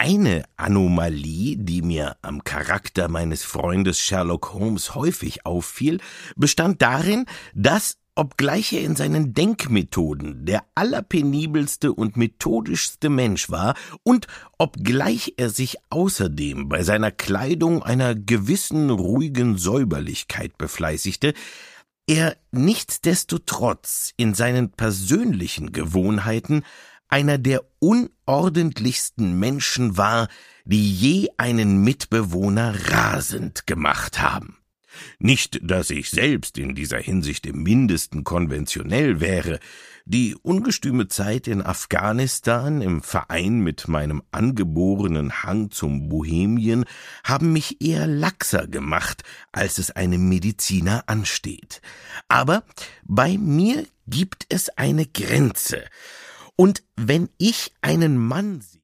Eine Anomalie, die mir am Charakter meines Freundes Sherlock Holmes häufig auffiel, bestand darin, dass, obgleich er in seinen Denkmethoden der allerpenibelste und methodischste Mensch war und obgleich er sich außerdem bei seiner Kleidung einer gewissen ruhigen Säuberlichkeit befleißigte, er nichtsdestotrotz in seinen persönlichen Gewohnheiten einer der unordentlichsten Menschen war, die je einen Mitbewohner rasend gemacht haben. Nicht, dass ich selbst in dieser Hinsicht im Mindesten konventionell wäre. Die ungestüme Zeit in Afghanistan im Verein mit meinem angeborenen Hang zum Bohemien haben mich eher laxer gemacht, als es einem Mediziner ansteht. Aber bei mir gibt es eine Grenze. Und wenn ich einen Mann sehe,